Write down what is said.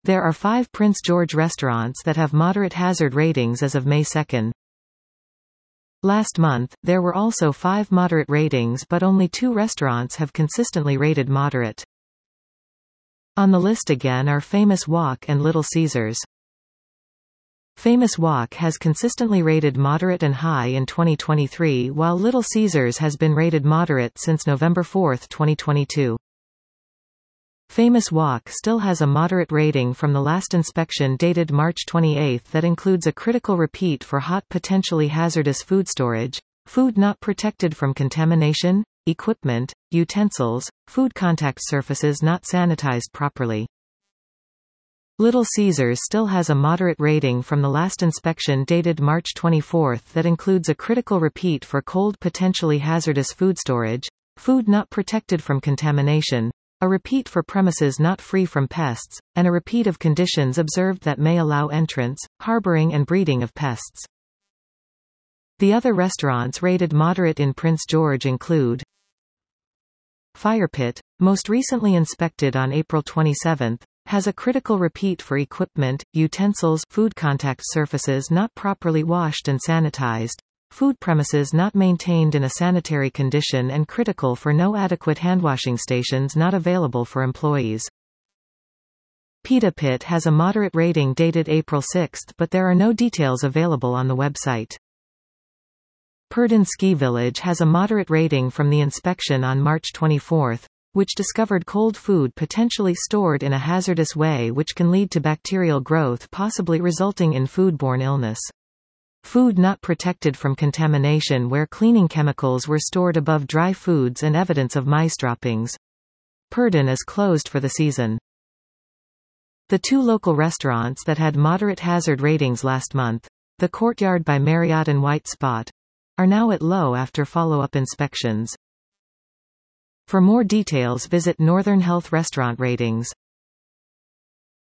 There are 5 Prince George restaurants that have moderate hazard ratings as of May 2. Last month, there were also 5 moderate ratings, but only 2 restaurants have consistently rated moderate. On the list again are Famous Wok and Little Caesars. Famous Wok has consistently rated moderate and high in 2023, while Little Caesars has been rated moderate since November 4, 2022. Famous Wok still has a moderate rating from the last inspection dated March 28 that includes a critical repeat for hot potentially hazardous food storage, food not protected from contamination, equipment, utensils, food contact surfaces not sanitized properly. Little Caesars still has a moderate rating from the last inspection dated March 24 that includes a critical repeat for cold potentially hazardous food storage, food not protected from contamination, a repeat for premises not free from pests, and a repeat of conditions observed that may allow entrance, harboring and breeding of pests. The other restaurants rated moderate in Prince George include Fire Pit, most recently inspected on April 27, has a critical repeat for equipment, utensils, food contact surfaces not properly washed and sanitized, food premises not maintained in a sanitary condition, and critical for no adequate handwashing stations not available for employees. Pita Pit has a moderate rating dated April 6, but there are no details available on the website. Purdon Ski Village has a moderate rating from the inspection on March 24, which discovered cold food potentially stored in a hazardous way which can lead to bacterial growth, possibly resulting in foodborne illness. Food not protected from contamination where cleaning chemicals were stored above dry foods and evidence of mice droppings. Purdon is closed for the season. The 2 local restaurants that had moderate hazard ratings last month, the Courtyard by Marriott and White Spot, are now at low after follow-up inspections. For more details visit Northern Health Restaurant Ratings.